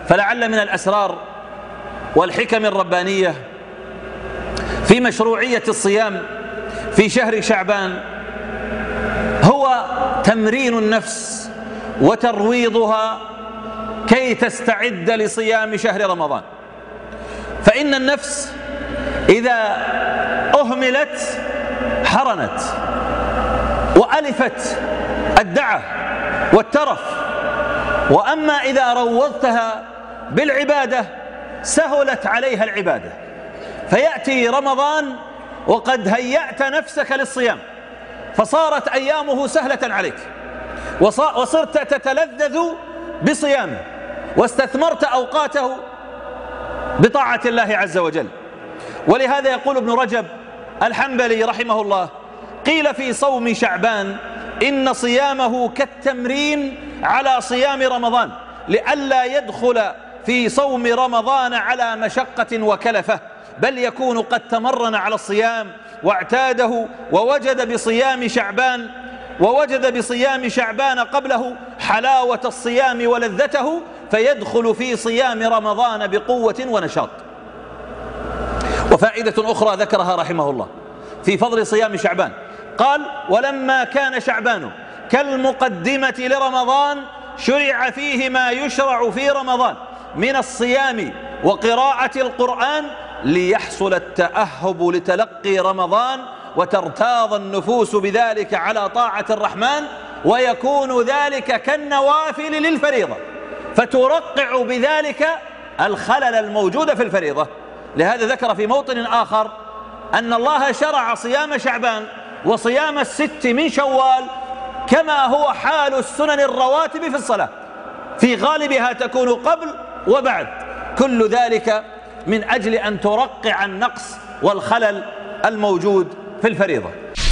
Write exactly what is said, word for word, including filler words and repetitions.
فلعل من الأسرار والحكم الربانية في مشروعية الصيام في شهر شعبان هو تمرين النفس وترويضها كي تستعد لصيام شهر رمضان. فإن النفس إذا أهملت حرنت وألفت الدعة والترف، وأما إذا روضتها بالعبادة سهلت عليها العبادة، فيأتي رمضان وقد هيأت نفسك للصيام فصارت أيامه سهلة عليك وصرت تتلذذ بصيامه واستثمرت أوقاته بطاعة الله عز وجل. ولهذا يقول ابن رجب الحنبلي رحمه الله: قيل في صوم شعبان إن صيامه كالتمرين على صيام رمضان لئلا يدخل في صوم رمضان على مشقة وكلفة، بل يكون قد تمرن على الصيام واعتاده ووجد بصيام شعبان ووجد بصيام شعبان قبله حلاوة الصيام ولذته، فيدخل في صيام رمضان بقوة ونشاط. وفائدة أخرى ذكرها رحمه الله في فضل صيام شعبان، قال: ولما كان شعبان كالمقدمة لرمضان شرع فيه ما يشرع في رمضان من الصيام وقراءة القرآن ليحصل التأهب لتلقي رمضان وترتاض النفوس بذلك على طاعة الرحمن، ويكون ذلك كالنوافل للفريضة فترقع بذلك الخلل الموجود في الفريضة. لهذا ذكر في موطن آخر أن الله شرع صيام شعبان وصيام الست من شوال كما هو حال السنن الرواتب في الصلاة، في غالبها تكون قبل وبعد، كل ذلك من أجل أن ترقع النقص والخلل الموجود في الفريضة.